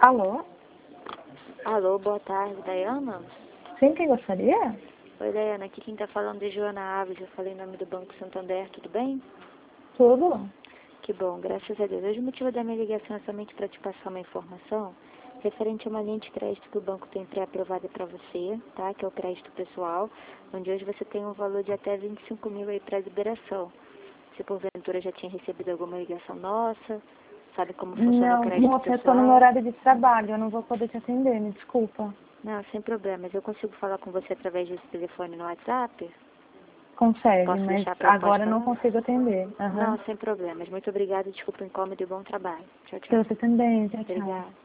Alô? Alô, boa tarde, Dayana? Sim, quem gostaria? Oi, Dayana, aqui quem tá falando é Joana Alves, eu falei em nome do Banco Santander, tudo bem? Tudo? Que bom, graças a Deus. Hoje o motivo da minha ligação é somente para te passar uma informação referente a uma linha de crédito que o banco tem pré-aprovada para você, tá? Que é o crédito pessoal, onde hoje você tem um valor de até 25 mil aí para liberação. Se porventura já tinha recebido alguma ligação nossa, sabe como funciona o Não, crédito moça, eu tô no meu pessoal? horário de trabalho, eu não vou poder te atender, me desculpa. Não, sem problemas. Eu consigo falar com você através desse telefone no WhatsApp? Consegue, Posso mas deixar a agora proposta eu não lá? consigo atender. Não, Aham. sem problemas. Muito obrigada, desculpa o incômodo e bom trabalho. Tchau, Pra tchau. você também, tchau, tchau. Obrigada.